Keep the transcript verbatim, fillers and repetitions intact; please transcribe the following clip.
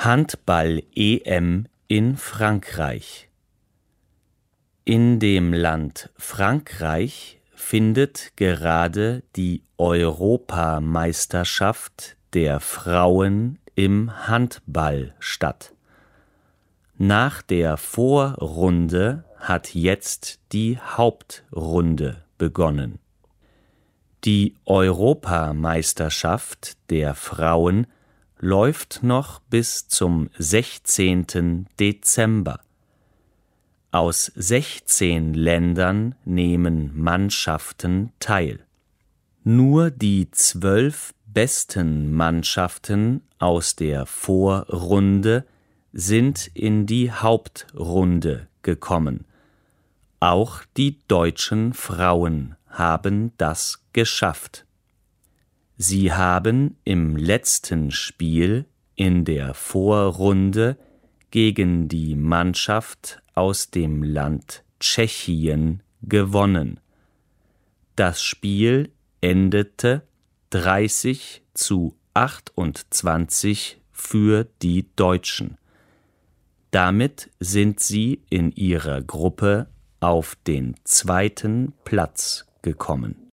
Handball-E M in Frankreich. In dem Land Frankreich findet gerade die Europameisterschaft der Frauen im Handball statt. Nach der Vorrunde hat jetzt die Hauptrunde begonnen. Die Europameisterschaft der Frauen läuft noch bis zum sechzehnten Dezember. Aus sechzehn Ländern nehmen Mannschaften teil. Nur die zwölf besten Mannschaften aus der Vorrunde sind in die Hauptrunde gekommen. Auch die deutschen Frauen haben das geschafft. Sie haben im letzten Spiel in der Vorrunde gegen die Mannschaft aus dem Land Tschechien gewonnen. Das Spiel endete dreißig zu achtundzwanzig für die Deutschen. Damit sind sie in ihrer Gruppe auf den zweiten Platz gekommen.